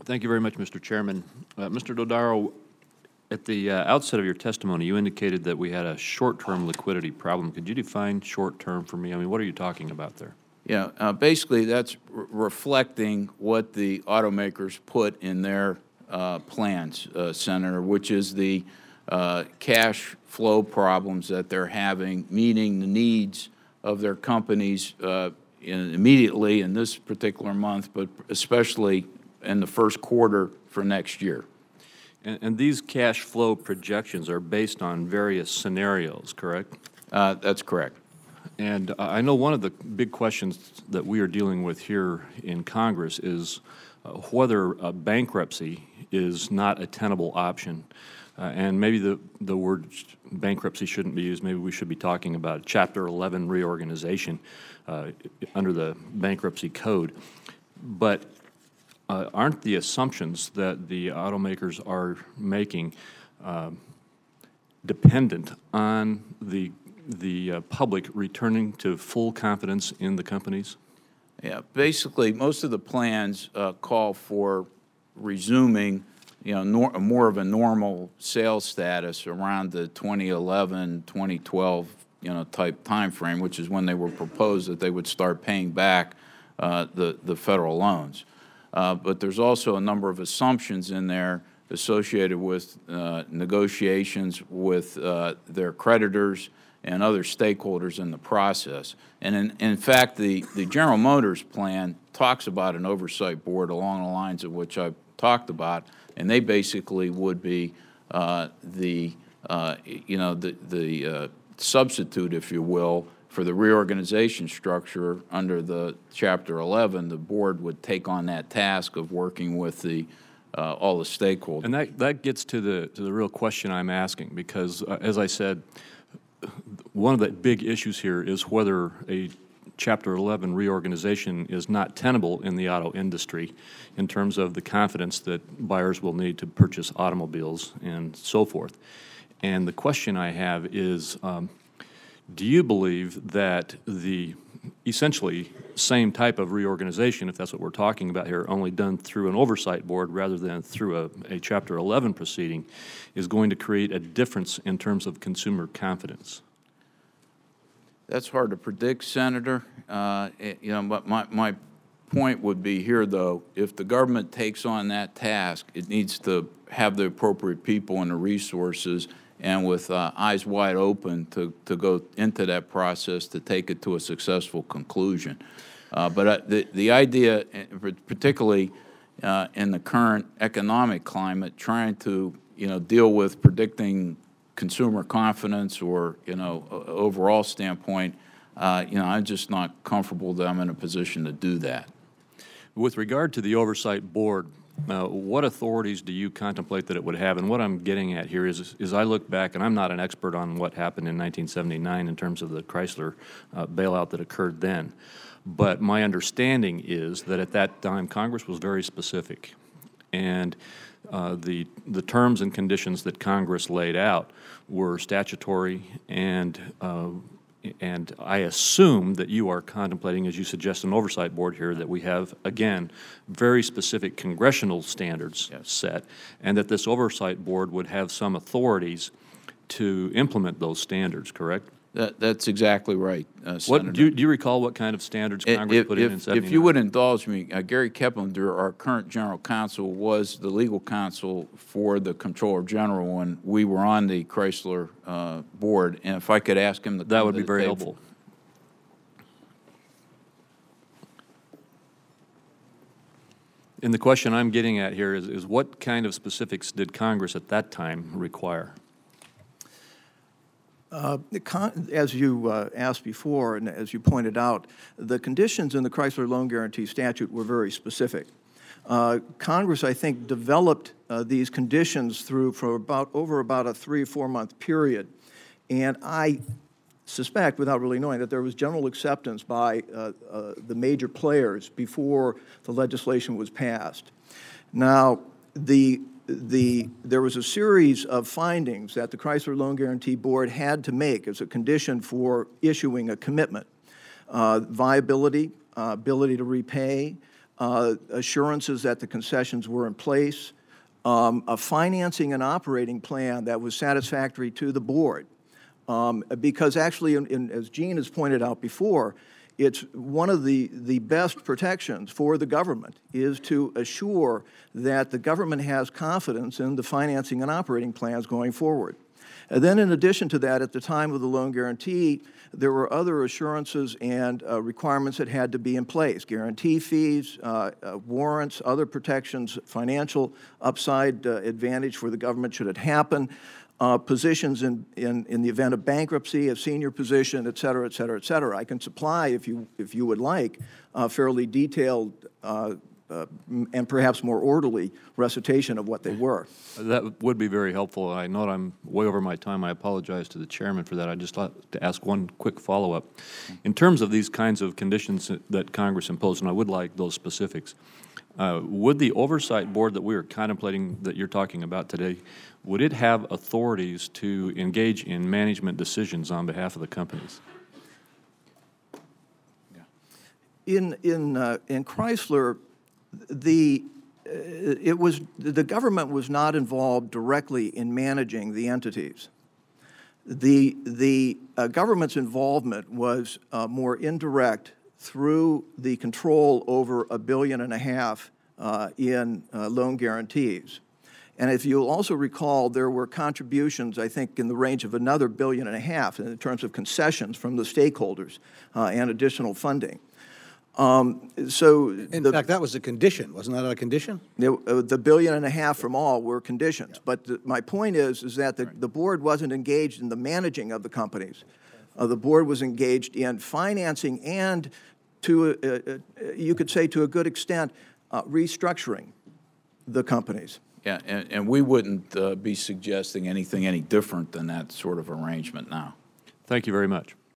Thank you very much, Mr. Chairman. Mr. Dodaro, at the outset of your testimony, you indicated that we had a short-term liquidity problem. Could you define short-term for me? I mean, what are you talking about there? Yeah, basically that's reflecting what the automakers put in their plans, Senator, which is the cash flow problems that they're having, meeting the needs of their companies immediately in this particular month, but especially in the first quarter for next year. And these cash flow projections are based on various scenarios, correct? That's correct. And I know one of the big questions that we are dealing with here in Congress is whether bankruptcy is not a tenable option. And maybe the word bankruptcy shouldn't be used. Maybe we should be talking about Chapter 11 reorganization under the bankruptcy code. But aren't the assumptions that the automakers are making dependent on the public returning to full confidence in the companies? Yeah, basically, most of the plans call for resuming, more of a normal sales status around the 2011, 2012, type time frame, which is when they were proposed that they would start paying back the federal loans. But there's also a number of assumptions in there associated with negotiations with their creditors and other stakeholders in the process. And in fact, the General Motors plan talks about an oversight board along the lines of which I've talked about, and they basically would be the substitute, if you will, for the reorganization structure under the Chapter 11. The board would take on that task of working with all the stakeholders. And that gets to the real question I'm asking, because as I said, one of the big issues here is whether a Chapter 11 reorganization is not tenable in the auto industry in terms of the confidence that buyers will need to purchase automobiles and so forth. And the question I have is, do you believe that the essentially same type of reorganization, if that's what we're talking about here, only done through an oversight board rather than through a Chapter 11 proceeding, is going to create a difference in terms of consumer confidence? That's hard to predict, Senator. But my point would be here, though, if the government takes on that task, it needs to have the appropriate people and the resources and with eyes wide open to go into that process to take it to a successful conclusion. But the idea, particularly in the current economic climate, trying to deal with predicting consumer confidence or overall standpoint, I'm just not comfortable that I'm in a position to do that. With regard to the oversight board, what authorities do you contemplate that it would have? And what I'm getting at here is I look back, and I'm not an expert on what happened in 1979 in terms of the Chrysler bailout that occurred then, but my understanding is that at that time Congress was very specific, and the terms and conditions that Congress laid out were statutory, and I assume that you are contemplating, as you suggest, an oversight board here, that we have, again, very specific congressional standards set, and that this oversight board would have some authorities to implement those standards, correct? That's exactly right, Senator. Do you recall what kind of standards Congress put in 79? If you would indulge me, Gary Keplinger, our current general counsel, was the legal counsel for the Comptroller General when we were on the Chrysler board, and if I could ask him that would be very helpful. And the question I'm getting at here is what kind of specifics did Congress at that time require? As you asked before, and as you pointed out, the conditions in the Chrysler Loan Guarantee Statute were very specific. Congress, I think, developed these conditions over about a 3 or 4 month period, and I suspect, without really knowing, that there was general acceptance by the major players before the legislation was passed. Now, there was a series of findings that the Chrysler Loan Guarantee Board had to make as a condition for issuing a commitment. Viability, ability to repay, assurances that the concessions were in place, a financing and operating plan that was satisfactory to the board. Because actually, as Gene has pointed out before, it's one of the best protections for the government is to assure that the government has confidence in the financing and operating plans going forward. And then in addition to that, at the time of the loan guarantee, there were other assurances and requirements that had to be in place: guarantee fees, warrants, other protections, financial upside advantage for the government should it happen, positions in the event of bankruptcy, a senior position, et cetera, et cetera, et cetera. I can supply, if you would like, a fairly detailed and perhaps more orderly recitation of what they were. That would be very helpful. I know I'm way over my time. I apologize to the chairman for that. I'd just like to ask one quick follow-up. In terms of these kinds of conditions that Congress imposed, and I would like those specifics, would the oversight board that we are contemplating, that you're talking about today, would it have authorities to engage in management decisions on behalf of the companies? In Chrysler, the government was not involved directly in managing the entities. The government's involvement was more indirect through the control over $1.5 billion in loan guarantees. And if you'll also recall, there were contributions, I think, in the range of another $1.5 billion in terms of concessions from the stakeholders and additional funding. In fact, that was a condition. Wasn't that a condition? The $1.5 billion from all were conditions. Yeah. But my point is that the board wasn't engaged in the managing of the companies. The board was engaged in financing and, to you could say to a good extent, restructuring the companies. Yeah, and we wouldn't be suggesting anything any different than that sort of arrangement now. Thank you very much.